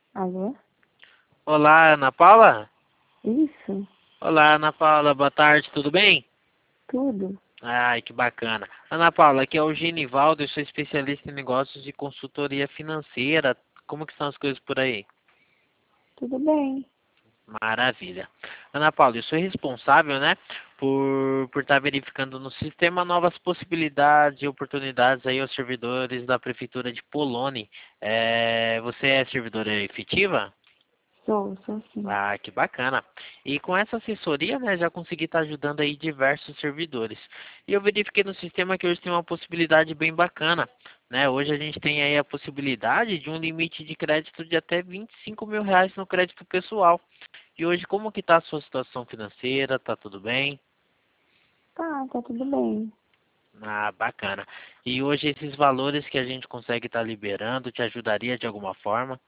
Alô? Olá, Ana Paula? Isso? Olá, Ana Paula, boa tarde, tudo bem? Tudo? Ai, que bacana. Ana Paula, aqui é o Genivaldo, eu sou especialista em negócios de consultoria financeira. Como que estão as coisas por aí? Tudo bem. Maravilha. Ana Paula, eu sou responsável, né, por estar verificando no sistema novas possibilidades e oportunidades aí aos servidores da Prefeitura de Polônia. Você é servidora efetiva? Sou sim. Ah, que bacana. E com essa assessoria, né, já consegui estar ajudando aí diversos servidores. E eu verifiquei no sistema que hoje tem uma possibilidade bem bacana, né? Hoje a gente tem aí a possibilidade de um limite de crédito de até R$ 25.000 no crédito pessoal. E hoje, como que está a sua situação financeira? Tá tudo bem? Tá tudo bem. Ah, bacana. E hoje esses valores que a gente consegue estar liberando te ajudaria de alguma forma?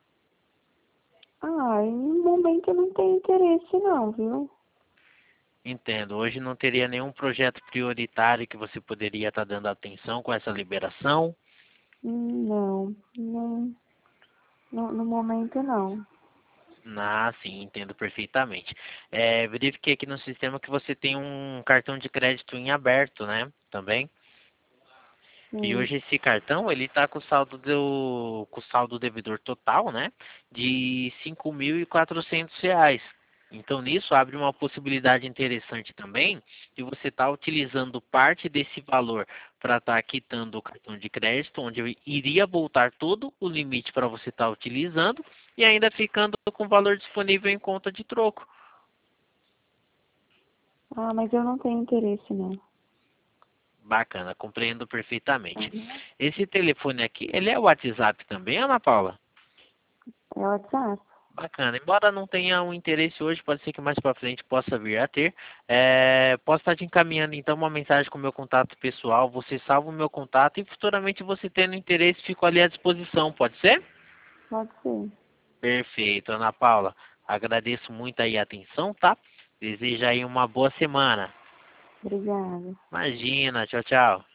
No momento eu não tenho interesse não, viu? Entendo. Hoje não teria nenhum projeto prioritário que você poderia estar dando atenção com essa liberação? Não. No momento não. Ah, sim, entendo perfeitamente. Verifiquei aqui no sistema que você tem um cartão de crédito em aberto, né? Também. E Sim. hoje esse cartão, ele está com o saldo devedor total, né? De R$ 5.400. Então, nisso abre uma possibilidade interessante também de você estar utilizando parte desse valor para estar quitando o cartão de crédito, onde eu iria voltar todo o limite para você estar utilizando e ainda ficando com o valor disponível em conta de troco. Mas eu não tenho interesse não. Bacana, compreendo perfeitamente. Uhum. Esse telefone aqui, ele é o WhatsApp também, Ana Paula? É o WhatsApp? Bacana. Embora não tenha um interesse hoje, pode ser que mais para frente possa vir a ter. Posso estar te encaminhando então uma mensagem com o meu contato pessoal. Você salva o meu contato e futuramente você tendo interesse, fico ali à disposição. Pode ser? Pode ser. Perfeito, Ana Paula. Agradeço muito aí a atenção, tá? Desejo aí uma boa semana. Obrigada. Imagina, tchau, tchau.